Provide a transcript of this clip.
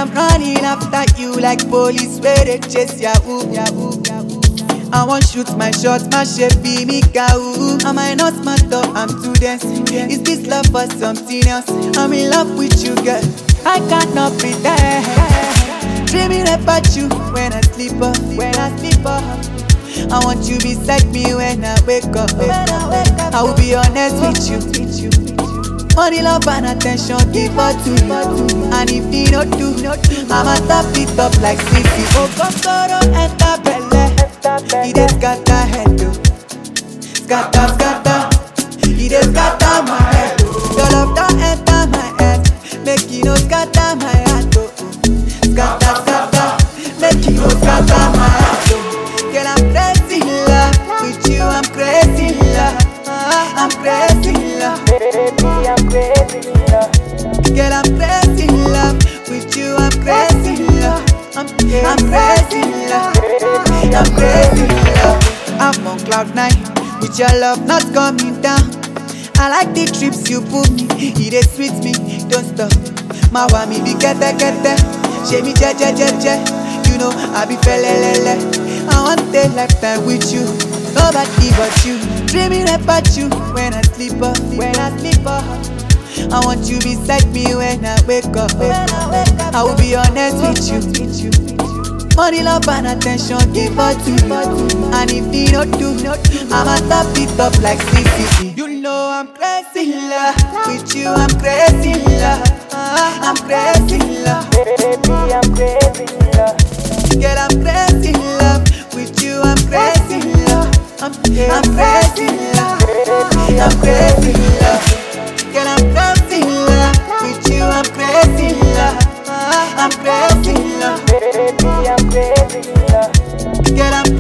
I'm running after you like police where they chase yahoo, yahoo, yahoo. I want shoot my shot, my shape be me cow. Am I not smart up? I'm too dense. Is this love for something else? I'm in love with you, girl. I cannot pretend. Dreaming about you when I sleep off, when I sleep off. I want you beside me when I wake up. I will be honest with you. Money, love and attention give her to you. And if you don't do, I'ma top it up like Sissy. Oh, Kokoro enter belle. He dey scatter head oh. Scatter, scatter. He dey scatter my head oh. Your love don't enter my head. Make you no scatter my heart oh. Scatter, scatter. Make you no scatter my heart oh. Girl, I'm crazy in love with you. I'm crazy in love. I'm crazy in love. Baby, I'm crazy in love. Girl, I'm crazy in love with you. I'm crazy in love. I'm crazy in love. I'm crazy in love. I'm on cloud 9 with your love not coming down. I like the trips you put me. It is sweet me, don't stop. My wami be kete kete. She me je je je je. You know I be felelele. I want a lifetime with you. Nobody but you. Dreaming about you when I sleep off, when I sleep off. I want you beside me when I wake up. I will be honest with you. Money, love and attention give her to you. And if you don't do, I'ma top it up like Sissy. You know I'm crazy in love with you. I'm crazy in love. I'm crazy in love. Baby, I'm crazy in love. Girl, I'm crazy in love with you. I'm crazy in love. I'm crazy in love. I'm crazy in love. Girl, I'm crazy in love with you. I'm crazy in love. I'm crazy in love. Baby, I'm crazy in love. Girl, I'm